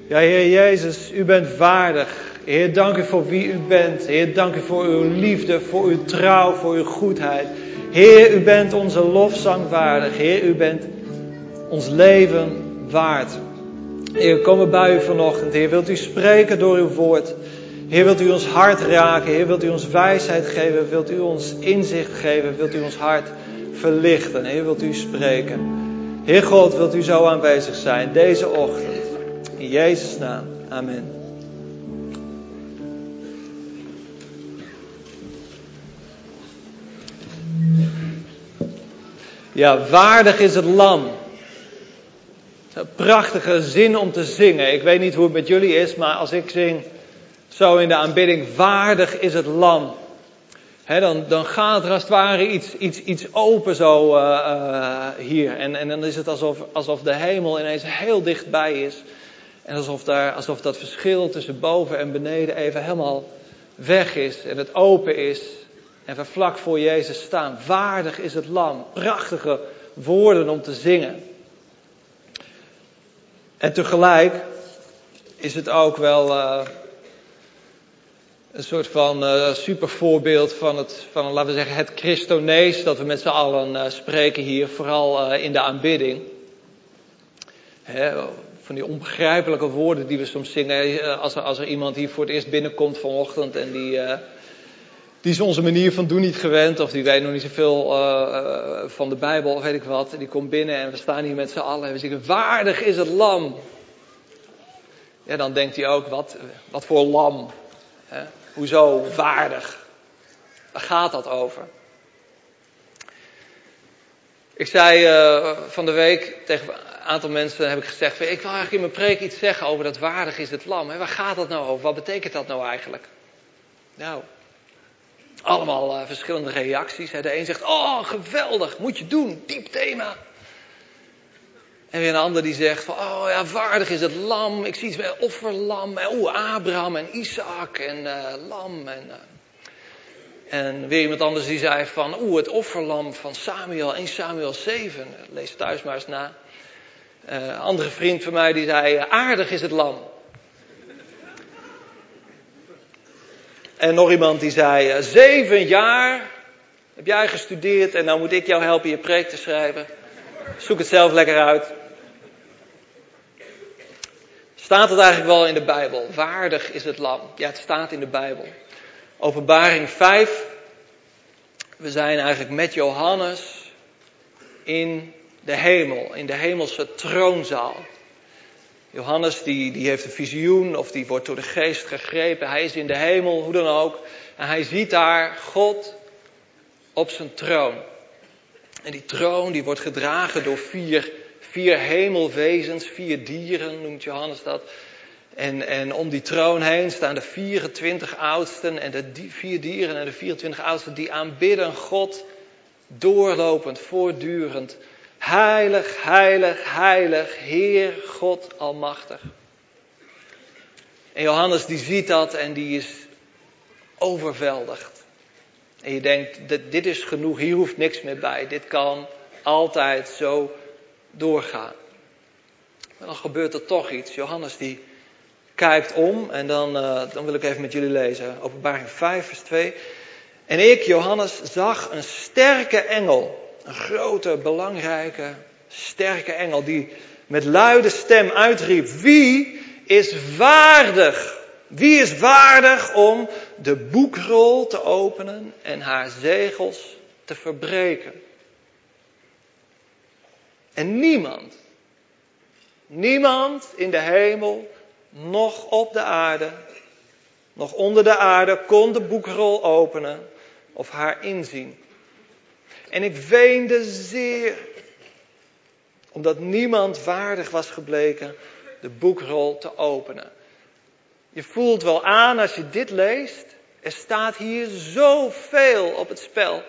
Ja, Heer Jezus, u bent waardig. Heer, dank u voor wie u bent. Heer, dank u voor uw liefde, voor uw trouw, voor uw goedheid. Heer, u bent onze lofzang waardig. Heer, u bent ons leven waard. Heer, we komen bij u vanochtend. Heer, wilt u spreken door uw woord. Heer, wilt u ons hart raken. Heer, wilt u ons wijsheid geven. Wilt u ons inzicht geven. Wilt u ons hart verlichten. Heer, wilt u spreken. Heer God, wilt u zo aanwezig zijn deze ochtend. In Jezus' naam. Amen. Ja, waardig is het lam. Een prachtige zin om te zingen. Ik weet niet hoe het met jullie is, maar als ik zing zo in de aanbidding, waardig is het lam. Dan gaat er als het ware iets open zo hier. En dan is het alsof de hemel ineens heel dichtbij is. En alsof dat verschil tussen boven en beneden even helemaal weg is. En het open is. En we vlak voor Jezus staan. Waardig is het lam. Prachtige woorden om te zingen. En tegelijk is het ook wel een soort van supervoorbeeld van laten we zeggen, het Christonees dat we met z'n allen spreken hier. Vooral in de aanbidding. Van die onbegrijpelijke woorden die we soms zingen. Als er iemand hier voor het eerst binnenkomt vanochtend en die is onze manier van doen niet gewend. Of die weet nog niet zoveel van de Bijbel of weet ik wat. Die komt binnen en we staan hier met z'n allen en we zeggen, waardig is het lam. Ja, dan denkt hij ook, wat voor lam? Hoezo waardig? Waar gaat dat over? Ik zei van de week tegen een aantal mensen, heb ik gezegd, ik wil eigenlijk in mijn preek iets zeggen over dat waardig is het lam. Waar gaat dat nou over? Wat betekent dat nou eigenlijk? Nou, allemaal verschillende reacties. De een zegt, oh geweldig, moet je doen, diep thema. En weer een ander die zegt van, oh ja, waardig is het lam. Ik zie iets met offerlam. Abraham en Isaac en lam. En weer iemand anders die zei van, het offerlam van Samuel, 1 Samuel 7. Lees thuis maar eens na. Een andere vriend van mij die zei, aardig is het lam. En nog iemand die zei, 7 jaar heb jij gestudeerd en nou moet ik jou helpen je preek te schrijven. Zoek het zelf lekker uit. Staat het eigenlijk wel in de Bijbel? Waardig is het lam. Ja, het staat in de Bijbel. Openbaring 5. We zijn eigenlijk met Johannes in de hemel. In de hemelse troonzaal. Johannes die heeft een visioen of die wordt door de geest gegrepen. Hij is in de hemel, hoe dan ook. En hij ziet daar God op zijn troon. En die troon die wordt gedragen door vier hemelwezens, 4 dieren noemt Johannes dat. En om die troon heen staan de 24 oudsten en de 4 dieren en de 24 oudsten die aanbidden God doorlopend, voortdurend. Heilig, heilig, heilig, Heer God Almachtig. En Johannes die ziet dat en die is overweldigd. En je denkt, dit is genoeg, hier hoeft niks meer bij. Dit kan altijd zo doorgaan. Maar dan gebeurt er toch iets. Johannes die kijkt om en dan wil ik even met jullie lezen. Openbaring 5 vers 2. En ik, Johannes, zag een sterke engel. Een grote, belangrijke, sterke engel die met luide stem uitriep. Wie is waardig? Wie is waardig om de boekrol te openen en haar zegels te verbreken? En niemand in de hemel, nog op de aarde, nog onder de aarde kon de boekrol openen of haar inzien. En ik weende zeer, omdat niemand waardig was gebleken de boekrol te openen. Je voelt wel aan als je dit leest, er staat hier zoveel op het spel.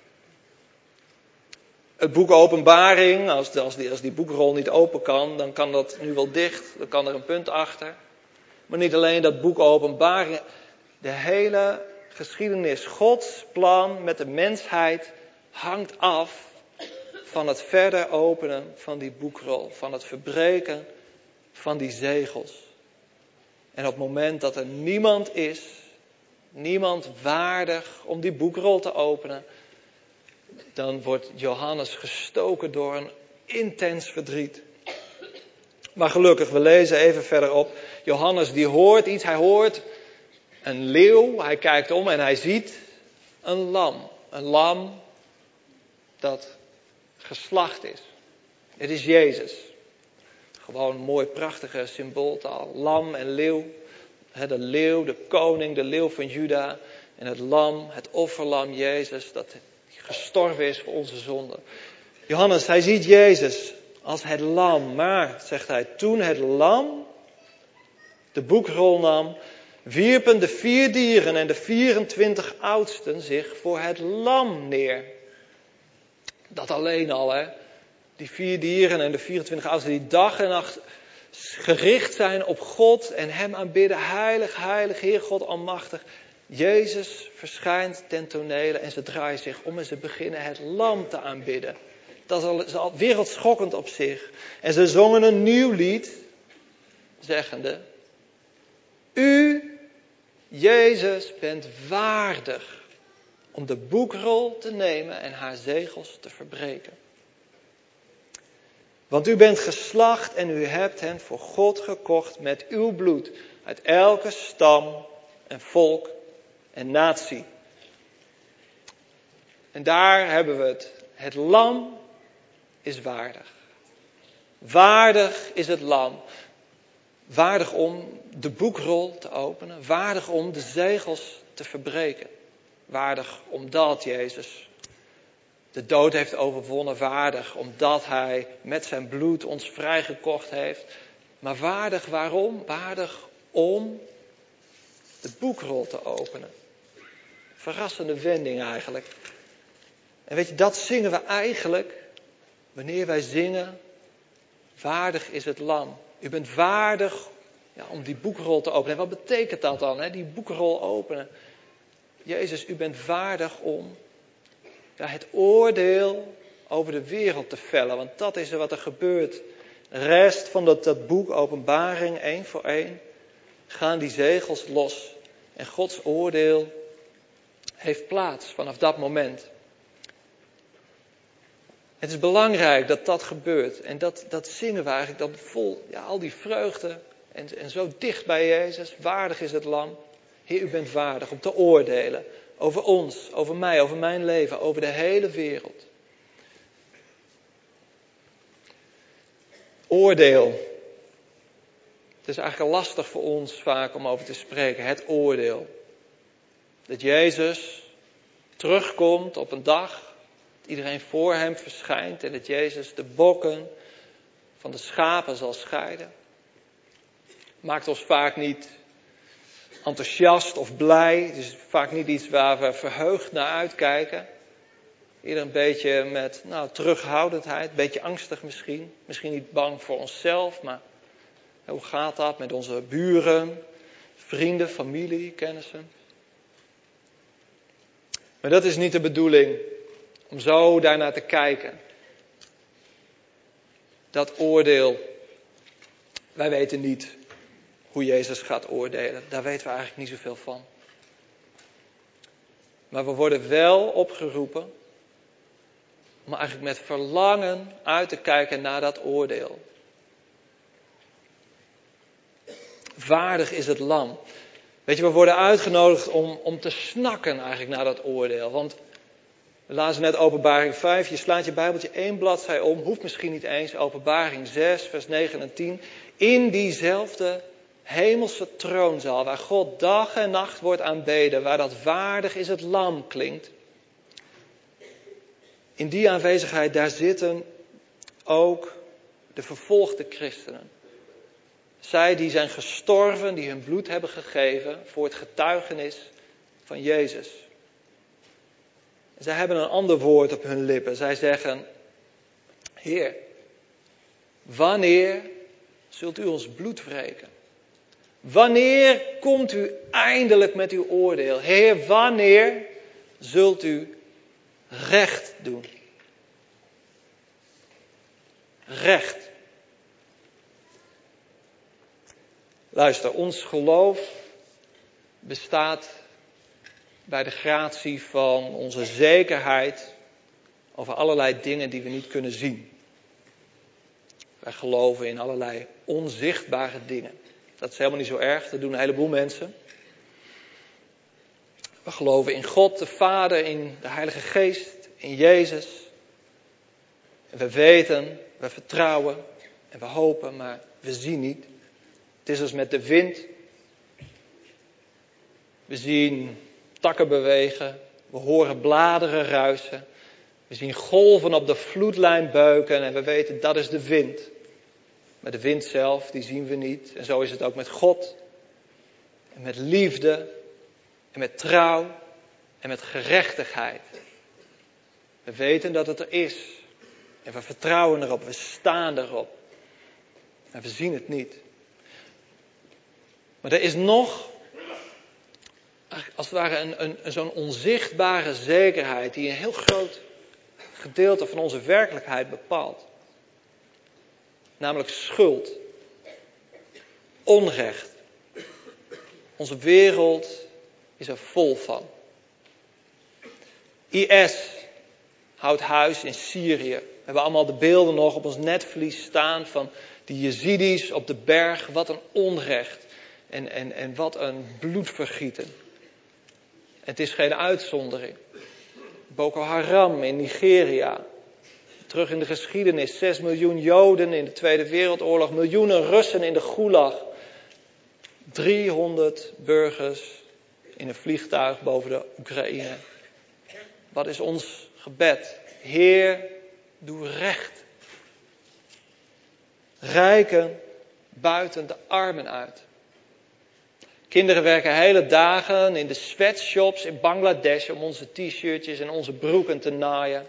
Het boek Openbaring, als die boekrol niet open kan, dan kan dat nu wel dicht, dan kan er een punt achter. Maar niet alleen dat boek Openbaring, de hele geschiedenis, Gods plan met de mensheid hangt af van het verder openen van die boekrol, van het verbreken van die zegels. En op het moment dat er niemand is, niemand waardig om die boekrol te openen, dan wordt Johannes gestoken door een intens verdriet. Maar gelukkig, we lezen even verderop. Johannes die hoort iets, hij hoort een leeuw, hij kijkt om en hij ziet een lam. Een lam dat geslacht is. Het is Jezus. Gewoon een mooi prachtige symbooltaal. Lam en leeuw. De leeuw, de koning, de leeuw van Juda. En het lam, het offerlam Jezus, dat gestorven is voor onze zonden. Johannes, hij ziet Jezus als het lam. Maar, zegt hij, toen het lam de boekrol nam, wierpen de 4 dieren en de 24 oudsten zich voor het lam neer. Dat alleen al, hè. Die 4 dieren en de 24 oudsten die dag en nacht gericht zijn op God en hem aanbidden. Heilig, heilig, Heer God almachtig. Jezus verschijnt ten tonele en ze draaien zich om en ze beginnen het lam te aanbidden. Dat is al wereldschokkend op zich. En ze zongen een nieuw lied, zeggende: U, Jezus, bent waardig om de boekrol te nemen en haar zegels te verbreken. Want u bent geslacht en u hebt hen voor God gekocht met uw bloed uit elke stam en volk en natie. En daar hebben we het. Het lam is waardig. Waardig is het lam. Waardig om de boekrol te openen. Waardig om de zegels te verbreken. Waardig omdat Jezus de dood heeft overwonnen. Waardig omdat hij met zijn bloed ons vrijgekocht heeft. Maar waardig waarom? Waardig om de boekrol te openen. Verrassende wending eigenlijk. En weet je, dat zingen we eigenlijk wanneer wij zingen: waardig is het lam. U bent waardig om die boekrol te openen. En wat betekent dat dan, hè? Die boekrol openen. Jezus, u bent waardig om het oordeel over de wereld te vellen. Want dat is er wat er gebeurt. De rest van dat boek, Openbaring, 1 voor 1, gaan die zegels los. En Gods oordeel heeft plaats vanaf dat moment. Het is belangrijk dat dat gebeurt. En dat zingen we eigenlijk dan vol, al die vreugde. En zo dicht bij Jezus. Waardig is het lam. Heer, u bent waardig om te oordelen. Over ons, over mij, over mijn leven, over de hele wereld. Oordeel. Het is eigenlijk lastig voor ons vaak om over te spreken. Het oordeel. Dat Jezus terugkomt op een dag. Dat iedereen voor hem verschijnt. En dat Jezus de bokken van de schapen zal scheiden. Maakt ons vaak niet enthousiast of blij. Het is vaak niet iets waar we verheugd naar uitkijken. Eerder een beetje met terughoudendheid, een beetje angstig misschien. Misschien niet bang voor onszelf, maar hoe gaat dat met onze buren, vrienden, familie, kennissen? Maar dat is niet de bedoeling, om zo daarnaar te kijken. Dat oordeel, wij weten niet hoe Jezus gaat oordelen. Daar weten we eigenlijk niet zoveel van. Maar we worden wel opgeroepen om eigenlijk met verlangen uit te kijken naar dat oordeel. Waardig is het lam. Weet je, we worden uitgenodigd om te snakken eigenlijk naar dat oordeel. Want we lazen net Openbaring 5. Je slaat je Bijbeltje 1 bladzij om. Hoeft misschien niet eens. Openbaring 6, vers 9 en 10. In diezelfde hemelse troonzaal, waar God dag en nacht wordt aanbeden, waar dat waardig is het lam klinkt. In die aanwezigheid, daar zitten ook de vervolgde christenen. Zij die zijn gestorven, die hun bloed hebben gegeven voor het getuigenis van Jezus. Zij hebben een ander woord op hun lippen. Zij zeggen: Heer, wanneer zult u ons bloed wreken? Wanneer komt u eindelijk met uw oordeel? Heer, wanneer zult u recht doen? Recht. Luister, ons geloof bestaat bij de gratie van onze zekerheid over allerlei dingen die we niet kunnen zien. Wij geloven in allerlei onzichtbare dingen. Dat is helemaal niet zo erg, dat doen een heleboel mensen. We geloven in God, de Vader, in de Heilige Geest, in Jezus. En we weten, we vertrouwen en we hopen, maar we zien niet. Het is als met de wind. We zien takken bewegen, we horen bladeren ruisen. We zien golven op de vloedlijn buiken en we weten dat is de wind. Maar de wind zelf, die zien we niet. En zo is het ook met God. En met liefde. En met trouw. En met gerechtigheid. We weten dat het er is. En we vertrouwen erop. We staan erop. En we zien het niet. Maar er is nog, als het ware, zo'n onzichtbare zekerheid die een heel groot gedeelte van onze werkelijkheid bepaalt. Namelijk schuld. Onrecht. Onze wereld is er vol van. IS houdt huis in Syrië. We hebben allemaal de beelden nog op ons netvlies staan van die Jezidis op de berg. Wat een onrecht. En wat een bloedvergieten. Het is geen uitzondering. Boko Haram in Nigeria. Terug in de geschiedenis. 6 miljoen Joden in de Tweede Wereldoorlog. Miljoenen Russen in de Gulag. 300 burgers in een vliegtuig boven de Oekraïne. Wat is ons gebed? Heer, doe recht. Rijken buiten de armen uit. Kinderen werken hele dagen in de sweatshops in Bangladesh om onze t-shirtjes en onze broeken te naaien.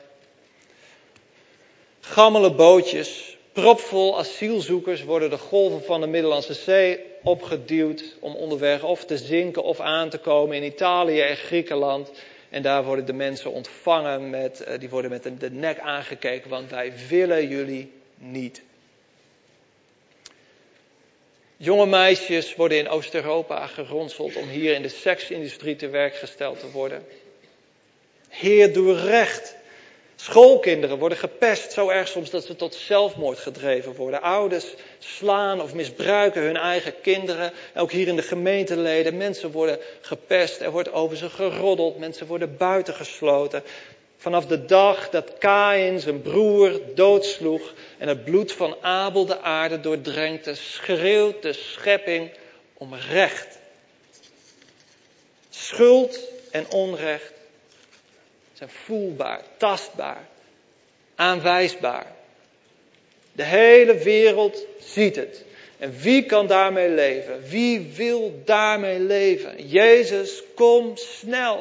Gammele bootjes, propvol asielzoekers worden de golven van de Middellandse Zee opgeduwd om onderweg of te zinken of aan te komen in Italië en Griekenland. En daar worden de mensen ontvangen die worden met de nek aangekeken, want wij willen jullie niet. Jonge meisjes worden in Oost-Europa geronseld om hier in de seksindustrie te werk gesteld te worden. Heer, doe recht. Schoolkinderen worden gepest, zo erg soms dat ze tot zelfmoord gedreven worden. Ouders slaan of misbruiken hun eigen kinderen. Ook hier in de gemeenteleden, mensen worden gepest, er wordt over ze geroddeld, mensen worden buitengesloten. Vanaf de dag dat Kaïn zijn broer doodsloeg en het bloed van Abel de aarde doordrenkte, schreeuwt de schepping om recht. Schuld en onrecht zijn voelbaar, tastbaar, aanwijsbaar. De hele wereld ziet het. En wie kan daarmee leven? Wie wil daarmee leven? Jezus, kom snel.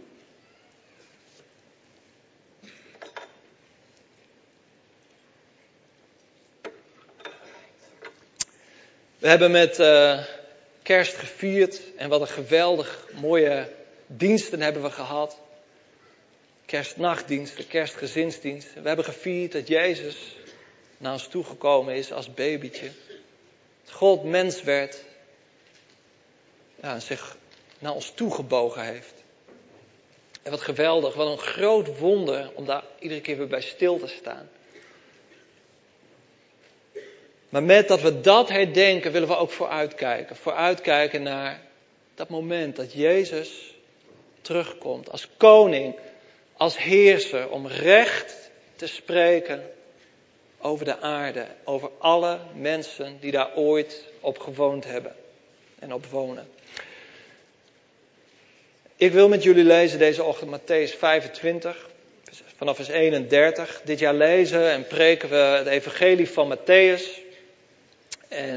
We hebben met kerst gevierd en wat een geweldig mooie diensten hebben we gehad. Kerstnachtdiensten, kerstgezinsdienst. We hebben gevierd dat Jezus naar ons toegekomen is als babytje. Dat God mens werd. Ja, en zich naar ons toegebogen heeft. En wat geweldig, wat een groot wonder om daar iedere keer weer bij stil te staan. Maar met dat we dat herdenken willen we ook vooruitkijken. Vooruitkijken naar dat moment dat Jezus terugkomt als koning. Als heerser om recht te spreken over de aarde. Over alle mensen die daar ooit op gewoond hebben en op wonen. Ik wil met jullie lezen deze ochtend Mattheüs 25, vanaf vers 31. Dit jaar lezen en preken we het evangelie van Mattheüs. En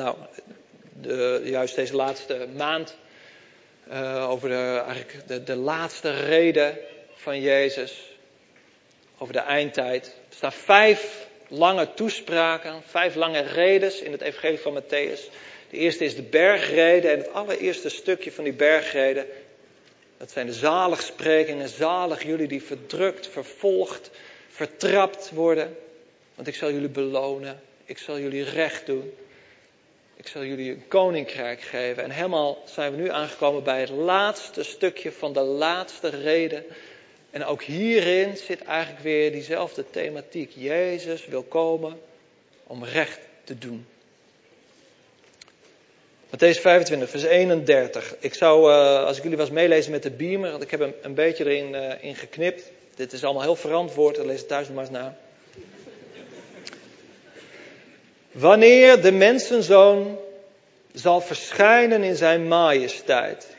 juist deze laatste maand over de laatste reden van Jezus over de eindtijd. Er staan 5 lange toespraken, 5 lange redes in het evangelie van Mattheüs. De eerste is de bergrede en het allereerste stukje van die bergrede, dat zijn de zaligsprekingen. Zalig jullie die verdrukt, vervolgd, vertrapt worden, want ik zal jullie belonen, ik zal jullie recht doen. Ik zal jullie een koninkrijk geven. En helemaal zijn we nu aangekomen bij het laatste stukje van de laatste reden. En ook hierin zit eigenlijk weer diezelfde thematiek. Jezus wil komen om recht te doen. Mattheüs 25, vers 31. Ik zou, als ik jullie was meelezen met de beamer, want ik heb hem een beetje erin geknipt. Dit is allemaal heel verantwoord, lees het thuis nog maar eens na. Wanneer de mensenzoon zal verschijnen in zijn majesteit.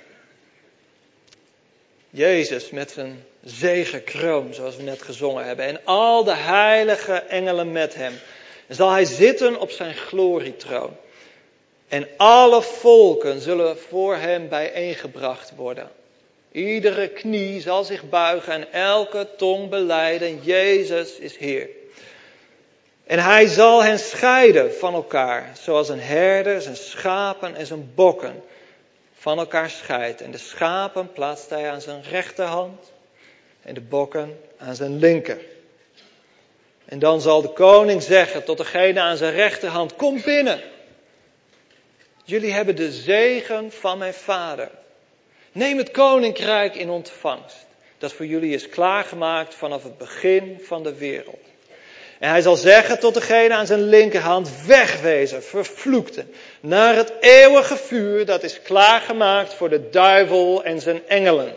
Jezus met zijn zegekroon, zoals we net gezongen hebben. En al de heilige engelen met hem. En zal hij zitten op zijn glorietroon. En alle volken zullen voor hem bijeengebracht worden. Iedere knie zal zich buigen en elke tong belijden, Jezus is Heer. En hij zal hen scheiden van elkaar, zoals een herder zijn schapen en zijn bokken van elkaar scheidt. En de schapen plaatst hij aan zijn rechterhand en de bokken aan zijn linker. En dan zal de koning zeggen tot degene aan zijn rechterhand, kom binnen. Jullie hebben de zegen van mijn vader. Neem het koninkrijk in ontvangst, dat voor jullie is klaargemaakt vanaf het begin van de wereld. En hij zal zeggen tot degene aan zijn linkerhand, wegwezen, vervloekten, naar het eeuwige vuur dat is klaargemaakt voor de duivel en zijn engelen.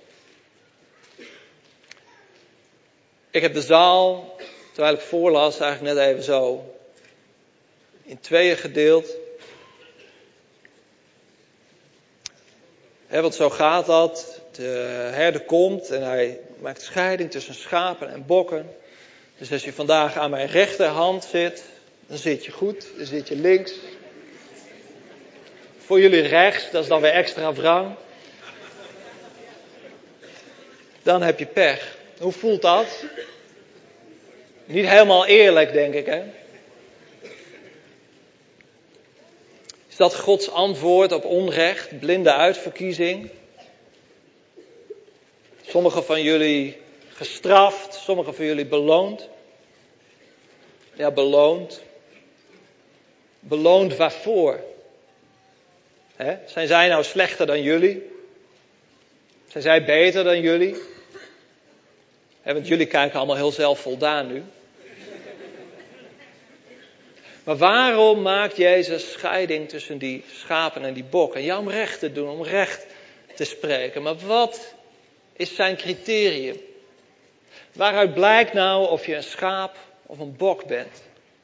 Ik heb de zaal, terwijl ik voorlas, eigenlijk net even zo in tweeën gedeeld. Want zo gaat dat. De herder komt en hij maakt scheiding tussen schapen en bokken. Dus als je vandaag aan mijn rechterhand zit, dan zit je goed, dan zit je links. Voor jullie rechts, dat is dan weer extra wrang. Dan heb je pech. Hoe voelt dat? Niet helemaal eerlijk, denk ik, hè? Is dat Gods antwoord op onrecht, blinde uitverkiezing? Sommigen van jullie gestraft, sommigen van jullie beloond. Ja, beloond. Beloond waarvoor? Zijn zij nou slechter dan jullie? Zijn zij beter dan jullie? Want jullie kijken allemaal heel zelfvoldaan nu. Maar waarom maakt Jezus scheiding tussen die schapen en die bokken? Ja, om recht te doen, om recht te spreken. Maar wat is zijn criterium? Waaruit blijkt nou of je een schaap of een bok bent?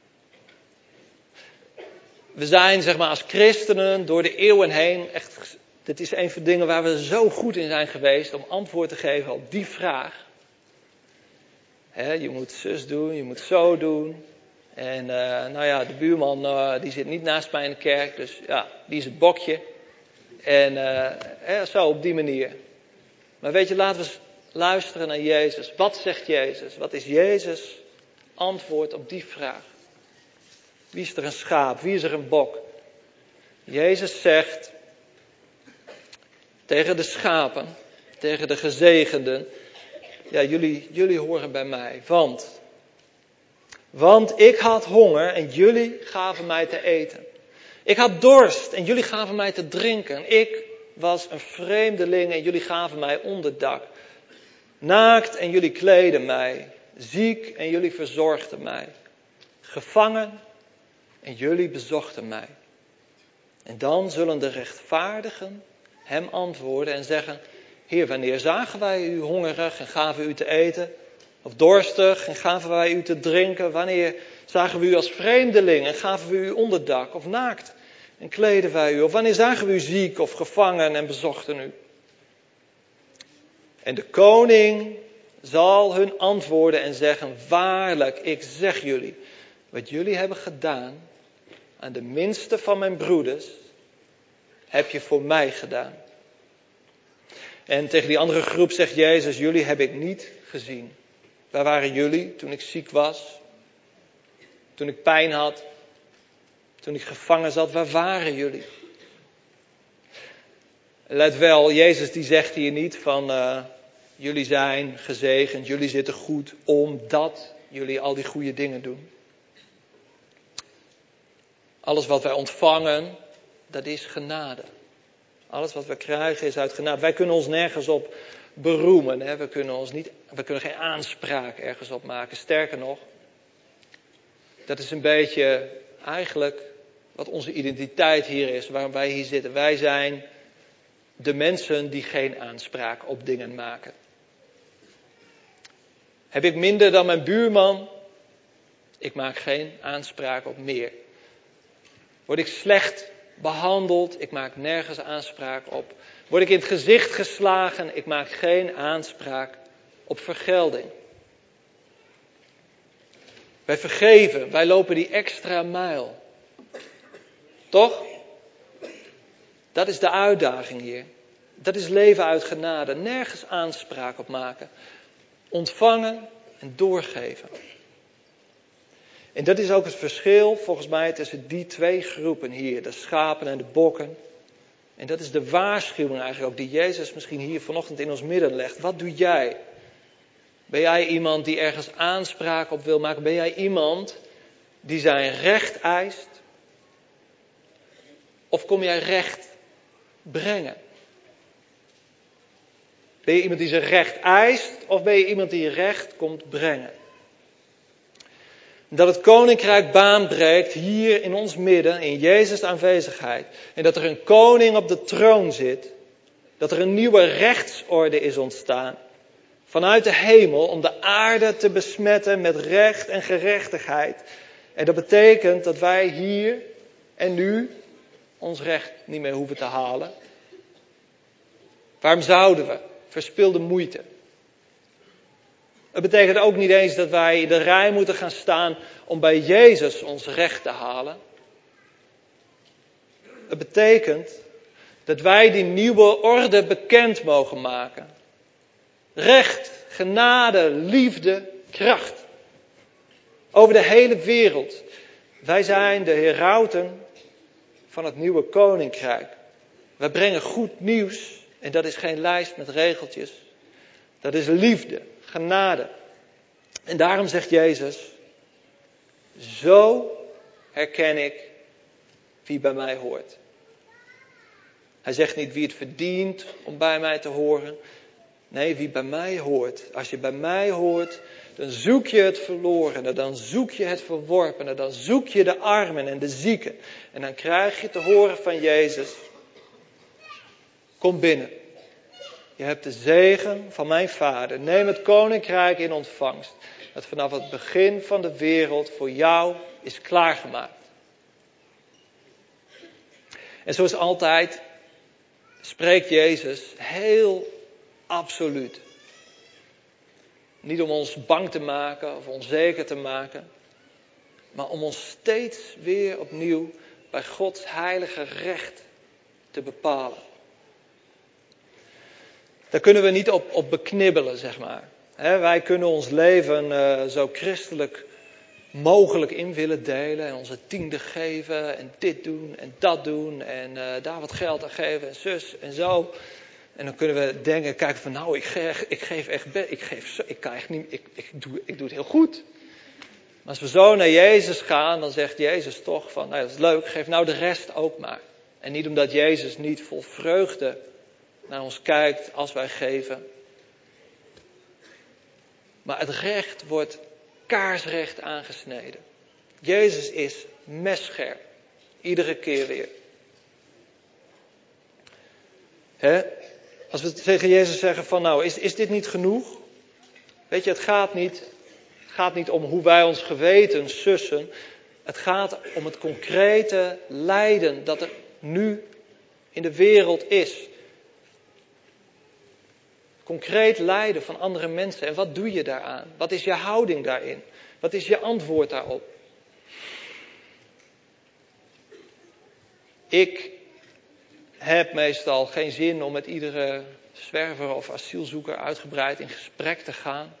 We zijn, zeg maar, als christenen door de eeuwen heen echt, dit is een van de dingen waar we zo goed in zijn geweest om antwoord te geven op die vraag. Je moet zus doen, je moet zo doen. En de buurman die zit niet naast mij in de kerk, dus ja, die is het bokje. En zo op die manier. Maar weet je, laten we eens luisteren naar Jezus. Wat zegt Jezus? Wat is Jezus' antwoord op die vraag? Wie is er een schaap? Wie is er een bok? Jezus zegt tegen de schapen, tegen de gezegenden, ja, jullie horen bij mij, want ik had honger en jullie gaven mij te eten. Ik had dorst en jullie gaven mij te drinken. Ik was een vreemdeling en jullie gaven mij onderdak. Naakt en jullie kleden mij. Ziek en jullie verzorgden mij. Gevangen en jullie bezochten mij. En dan zullen de rechtvaardigen hem antwoorden en zeggen, Heer, wanneer zagen wij u hongerig en gaven u te eten? Of dorstig en gaven wij u te drinken? Wanneer zagen we u als vreemdeling en gaven we u onderdak? Of naakt en kleden wij u? Of wanneer zagen we u ziek of gevangen en bezochten u? En de koning zal hun antwoorden en zeggen, waarlijk, ik zeg jullie, wat jullie hebben gedaan aan de minste van mijn broeders, heb je voor mij gedaan. En tegen die andere groep zegt Jezus, jullie heb ik niet gezien. Waar waren jullie toen ik ziek was? Toen ik pijn had? Toen ik gevangen zat, waar waren jullie? Let wel, Jezus die zegt hier niet van, jullie zijn gezegend, jullie zitten goed omdat jullie al die goede dingen doen. Alles wat wij ontvangen, dat is genade. Alles wat we krijgen is uit genade. Wij kunnen ons nergens op beroemen. Hè? We kunnen geen aanspraak ergens op maken. Sterker nog, dat is een beetje eigenlijk wat onze identiteit hier is, waarom wij hier zitten. Wij zijn de mensen die geen aanspraak op dingen maken. Heb ik minder dan mijn buurman? Ik maak geen aanspraak op meer. Word ik slecht behandeld? Ik maak nergens aanspraak op. Word ik in het gezicht geslagen? Ik maak geen aanspraak op vergelding. Wij vergeven, wij lopen die extra mijl. Toch? Dat is de uitdaging hier. Dat is leven uit genade. Nergens aanspraak op maken. Ontvangen en doorgeven. En dat is ook het verschil volgens mij tussen die twee groepen hier. De schapen en de bokken. En dat is de waarschuwing eigenlijk ook die Jezus misschien hier vanochtend in ons midden legt. Wat doe jij? Ben jij iemand die ergens aanspraak op wil maken? Ben jij iemand die zijn recht eist? Of kom jij recht brengen? Ben je iemand die zijn recht eist? Of ben je iemand die recht komt brengen? Dat het koninkrijk baan breekt hier in ons midden, in Jezus' aanwezigheid. En dat er een koning op de troon zit. Dat er een nieuwe rechtsorde is ontstaan. Vanuit de hemel om de aarde te besmetten met recht en gerechtigheid. En dat betekent dat wij hier en nu ons recht niet meer hoeven te halen. Waarom zouden we? Verspilde moeite. Het betekent ook niet eens dat wij in de rij moeten gaan staan om bij Jezus ons recht te halen. Het betekent dat wij die nieuwe orde bekend mogen maken. Recht, genade, liefde, kracht. Over de hele wereld. Wij zijn de herauten van het nieuwe koninkrijk. Wij brengen goed nieuws. En dat is geen lijst met regeltjes. Dat is liefde, genade. En daarom zegt Jezus, zo herken ik wie bij mij hoort. Hij zegt niet wie het verdient om bij mij te horen. Nee, wie bij mij hoort. Als je bij mij hoort, dan zoek je het verlorene, dan zoek je het verworpene, dan zoek je de armen en de zieken. En dan krijg je te horen van Jezus, kom binnen. Je hebt de zegen van mijn Vader. Neem het koninkrijk in ontvangst. Dat vanaf het begin van de wereld voor jou is klaargemaakt. En zoals altijd spreekt Jezus heel absoluut. Niet om ons bang te maken of onzeker te maken. Maar om ons steeds weer opnieuw bij Gods heilige recht te bepalen. Daar kunnen we niet op beknibbelen, zeg maar. Wij kunnen ons leven zo christelijk mogelijk in willen delen. En onze tiende geven en dit doen en dat doen. En daar wat geld aan geven en zus en zo. En dan kunnen we kijken van nou, ik doe het heel goed. Maar als we zo naar Jezus gaan, dan zegt Jezus toch van, nou dat is leuk, geef nou de rest ook maar. En niet omdat Jezus niet vol vreugde naar ons kijkt als wij geven. Maar het recht wordt kaarsrecht aangesneden. Jezus is messcherp. Iedere keer weer. Als we tegen Jezus zeggen van nou, is dit niet genoeg? Weet je, het gaat niet om hoe wij ons geweten sussen. Het gaat om het concrete lijden dat er nu in de wereld is. Concreet lijden van andere mensen. En wat doe je daaraan? Wat is je houding daarin? Wat is je antwoord daarop? Ik heb meestal geen zin om met iedere zwerver of asielzoeker uitgebreid in gesprek te gaan.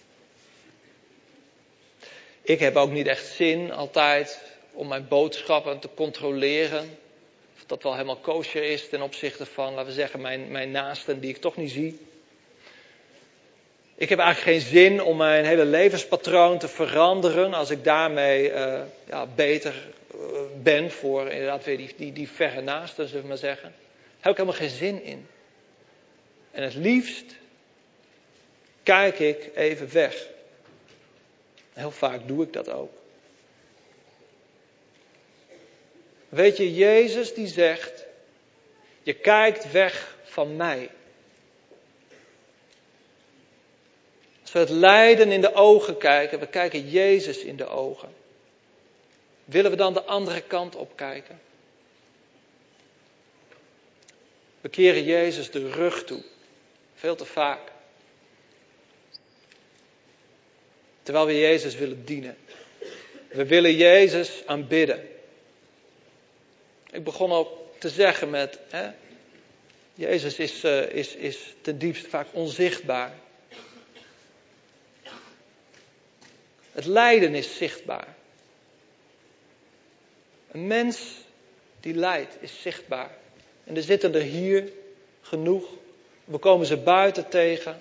Ik heb ook niet echt zin altijd om mijn boodschappen te controleren. Of dat wel helemaal kosher is ten opzichte van, laten we zeggen, mijn naasten die ik toch niet zie. Ik heb eigenlijk geen zin om mijn hele levenspatroon te veranderen als ik daarmee beter ben voor inderdaad weer die verre naasten, zullen we maar zeggen. Daar heb ik helemaal geen zin in. En het liefst kijk ik even weg. Heel vaak doe ik dat ook. Weet je, Jezus die zegt, je kijkt weg van mij. Als we het lijden in de ogen kijken, we kijken Jezus in de ogen. Willen we dan de andere kant op kijken? We keren Jezus de rug toe. Veel te vaak. Terwijl we Jezus willen dienen. We willen Jezus aanbidden. Ik begon ook te zeggen met, Jezus is ten diepste vaak onzichtbaar. Het lijden is zichtbaar. Een mens die lijdt is zichtbaar. En er zitten er hier genoeg. We komen ze buiten tegen.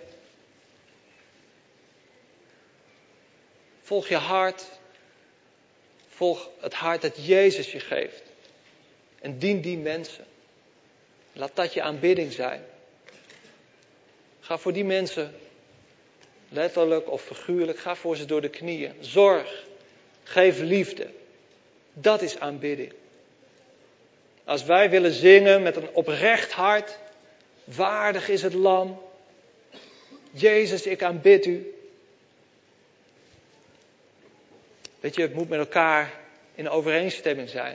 Volg je hart. Volg het hart dat Jezus je geeft. En dien die mensen. Laat dat je aanbidding zijn. Ga voor die mensen, letterlijk of figuurlijk, ga voor ze door de knieën. Zorg. Geef liefde. Dat is aanbidding. Als wij willen zingen met een oprecht hart. Waardig is het lam. Jezus, ik aanbid u. Weet je, het moet met elkaar in overeenstemming zijn.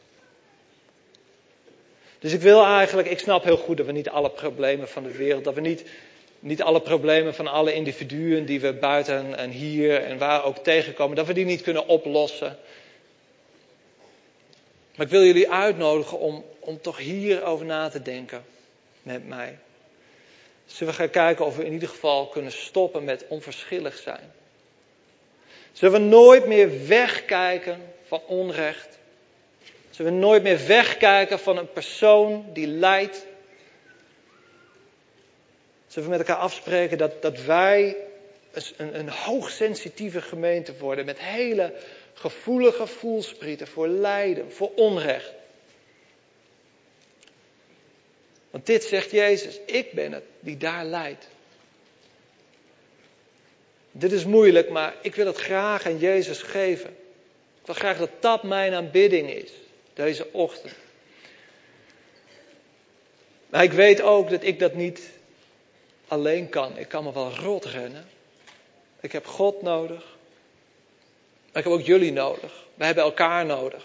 Dus ik snap heel goed dat we niet alle problemen van de wereld, dat we niet alle problemen van alle individuen die we buiten en hier en waar ook tegenkomen, dat we die niet kunnen oplossen. Maar ik wil jullie uitnodigen om toch hierover na te denken met mij. Zullen we gaan kijken of we in ieder geval kunnen stoppen met onverschillig zijn. Zullen we nooit meer wegkijken van onrecht. Zullen we nooit meer wegkijken van een persoon die lijdt. Zullen we met elkaar afspreken dat wij een hoogsensitieve gemeente worden. Met hele gevoelige voelsprieten voor lijden, voor onrecht. Want dit zegt Jezus, ik ben het die daar lijdt. Dit is moeilijk, maar ik wil het graag aan Jezus geven. Ik wil graag dat dat mijn aanbidding is, deze ochtend. Maar ik weet ook dat ik dat niet alleen kan. Ik kan me wel rot rennen. Ik heb God nodig. Maar ik heb ook jullie nodig. Wij hebben elkaar nodig.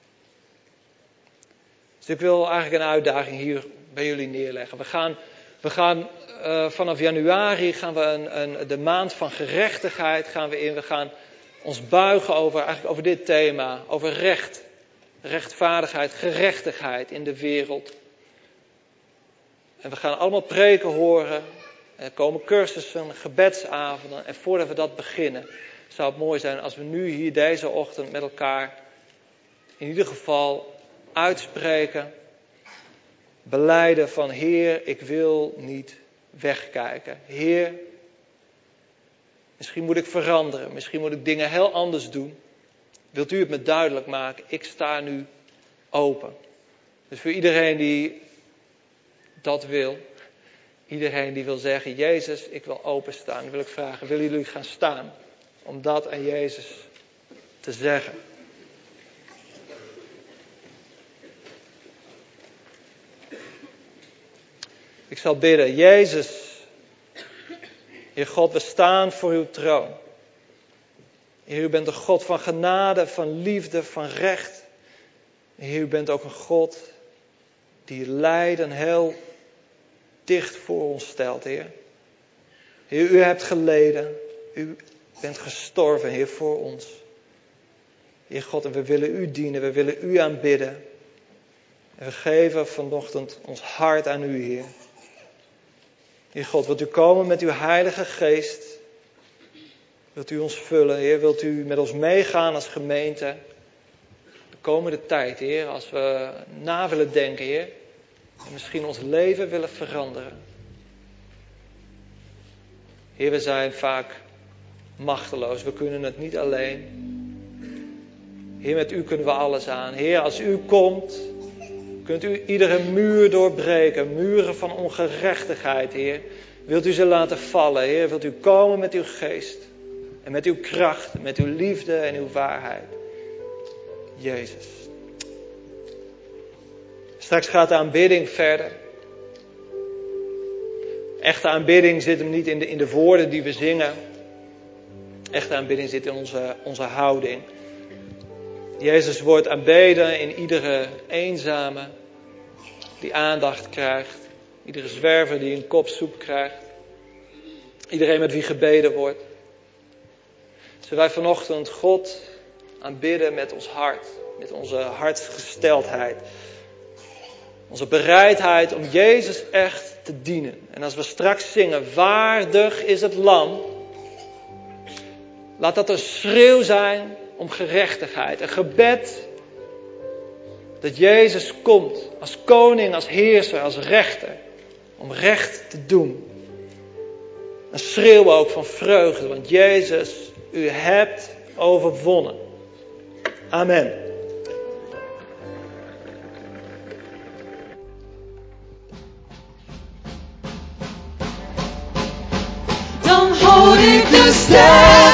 Dus ik wil eigenlijk een uitdaging hier bij jullie neerleggen. We gaan vanaf januari gaan we de maand van gerechtigheid gaan we in. We gaan ons buigen over dit thema. Over recht. Rechtvaardigheid, gerechtigheid in de wereld. En we gaan allemaal preken horen. Er komen cursussen, gebedsavonden. En voordat we dat beginnen, zou het mooi zijn als we nu hier deze ochtend met elkaar in ieder geval uitspreken. Belijden van Heer, ik wil niet wegkijken. Heer, misschien moet ik veranderen. Misschien moet ik dingen heel anders doen. Wilt u het me duidelijk maken? Ik sta nu open. Dus voor iedereen die dat wil. Iedereen die wil zeggen, Jezus, ik wil openstaan. Dan wil ik vragen, willen jullie gaan staan? Om dat aan Jezus te zeggen. Ik zal bidden, Jezus, Heer God, we staan voor uw troon. Heer, u bent een God van genade, van liefde, van recht. Heer, u bent ook een God die lijden heel dicht voor ons stelt, Heer. Heer, u hebt geleden. U bent gestorven, Heer, voor ons. Heer God, en we willen u dienen, we willen u aanbidden. En we geven vanochtend ons hart aan u, Heer. Heer God, wilt u komen met uw Heilige Geest? Wilt u ons vullen, Heer? Wilt u met ons meegaan als gemeente? De komende tijd, Heer, als we na willen denken, Heer. En misschien ons leven willen veranderen. Heer, we zijn vaak machteloos. We kunnen het niet alleen. Heer, met u kunnen we alles aan. Heer, als u komt, kunt u iedere muur doorbreken. Muren van ongerechtigheid, Heer. Wilt u ze laten vallen, Heer. Wilt u komen met uw geest. En met uw kracht, met uw liefde en uw waarheid. Jezus. Straks gaat de aanbidding verder. Echte aanbidding zit hem niet in de woorden die we zingen. Echte aanbidding zit in onze houding. Jezus wordt aanbeden in iedere eenzame die aandacht krijgt. Iedere zwerver die een kop soep krijgt. Iedereen met wie gebeden wordt. Zullen wij vanochtend God aanbidden met ons hart. Met onze hartsgesteldheid. Onze bereidheid om Jezus echt te dienen. En als we straks zingen, waardig is het lam. Laat dat een schreeuw zijn om gerechtigheid. Een gebed dat Jezus komt als koning, als heerser, als rechter. Om recht te doen. Een schreeuw ook van vreugde, want Jezus, u hebt overwonnen. Amen. Dan hoor ik de stem